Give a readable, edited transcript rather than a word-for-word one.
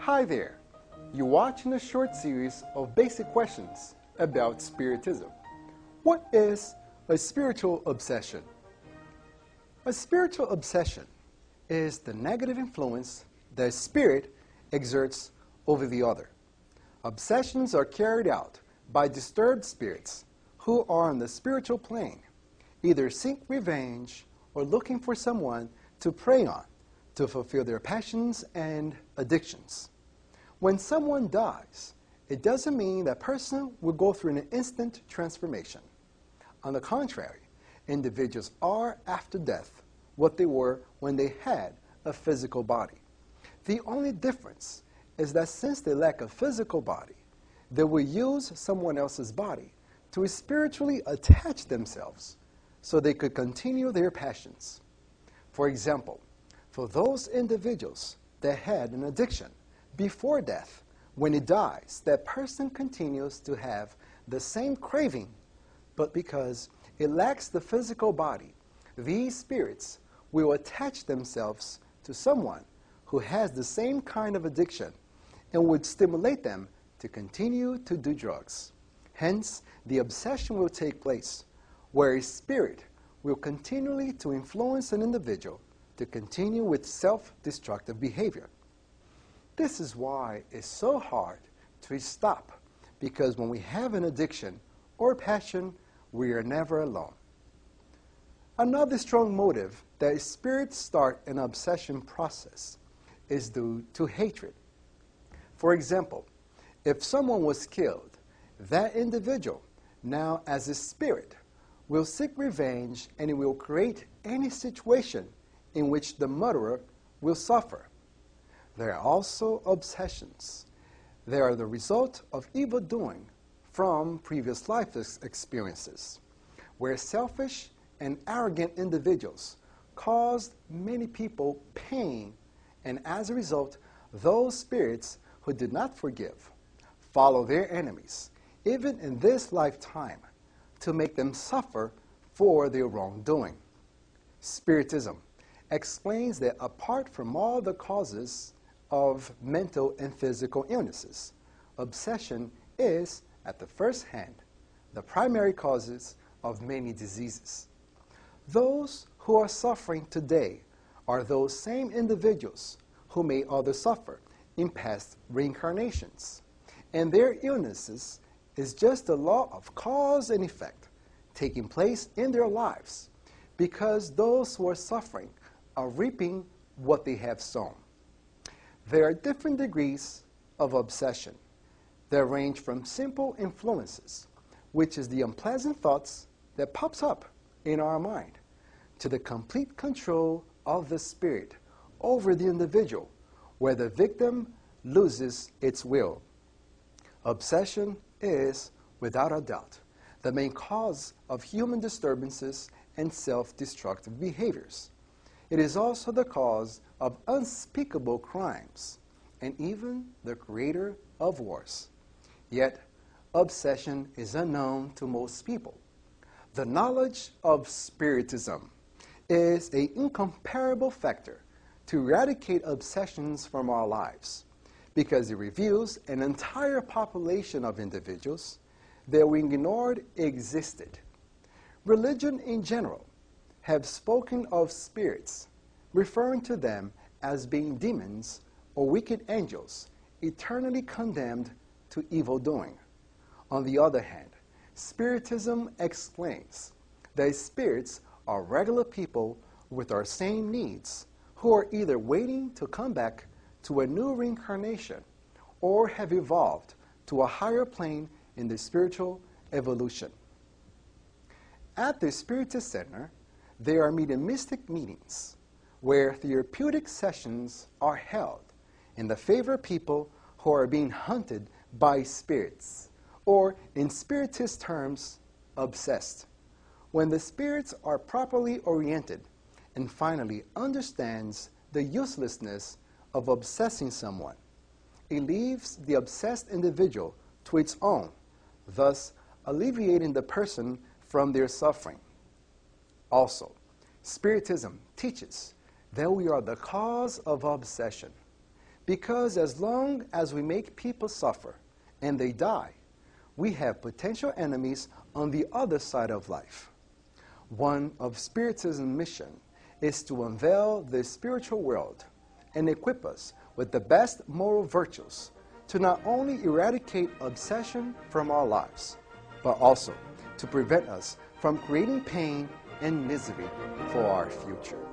Hi there! You're watching a short series of basic questions about Spiritism. What is a spiritual obsession? A spiritual obsession is the negative influence that a spirit exerts over the other. Obsessions are carried out by disturbed spirits who are on the spiritual plane, either seek revenge or looking for someone to prey on to fulfill their passions and addictions. When someone dies, it doesn't mean that person will go through an instant transformation. On the contrary, individuals are after death what they were when they had a physical body. The only difference is that since they lack a physical body, they will use someone else's body to spiritually attach themselves so they could continue their passions. For example, for those individuals that had an addiction before death, when it dies, that person continues to have the same craving, but because it lacks the physical body, these spirits will attach themselves to someone who has the same kind of addiction and would stimulate them to continue to do drugs. Hence, the obsession will take place, where a spirit will continually to influence an individual to continue with self-destructive behavior. This is why it's so hard to stop, because when we have an addiction or passion, we are never alone. Another strong motive that spirits start an obsession process is due to hatred. For example, if someone was killed, that individual, now as a spirit, will seek revenge and it will create any situation in which the murderer will suffer. There are also obsessions. They are the result of evil doing from previous life experiences, where selfish and arrogant individuals caused many people pain, and as a result, those spirits who did not forgive follow their enemies, even in this lifetime, to make them suffer for their wrongdoing. Spiritism explains that apart from all the causes of mental and physical illnesses, obsession is, at the first hand, the primary causes of many diseases. Those who are suffering today are those same individuals who made others suffer in past reincarnations, and their illnesses is just the law of cause and effect taking place in their lives, because those who are suffering are reaping what they have sown. There are different degrees of obsession that range from simple influences, which is the unpleasant thoughts that pops up in our mind, to the complete control of the spirit over the individual, where the victim loses its will. Obsession is, without a doubt, the main cause of human disturbances and self-destructive behaviors. It is also the cause of unspeakable crimes, and even the creator of wars. Yet, obsession is unknown to most people. The knowledge of Spiritism is an incomparable factor to eradicate obsessions from our lives, because it reveals an entire population of individuals that we ignored existed. Religion in general have spoken of spirits, referring to them as being demons or wicked angels, eternally condemned to evil doing. On the other hand, Spiritism explains that spirits are regular people with our same needs, who are either waiting to come back to a new reincarnation or have evolved to a higher plane in the spiritual evolution. At the Spiritist Center, there are mediumistic meetings where therapeutic sessions are held in the favor of people who are being hunted by spirits, or in Spiritist terms, obsessed. When the spirits are properly oriented and finally understands the uselessness of obsessing someone, it leaves the obsessed individual to its own, thus alleviating the person from their suffering. Also, Spiritism teaches that we are the cause of obsession, Because as long as we make people suffer and they die, we have potential enemies on the other side of life. One of Spiritism's mission is to unveil the spiritual world and equip us with the best moral virtues to not only eradicate obsession from our lives, but also to prevent us from creating pain and misery for our future.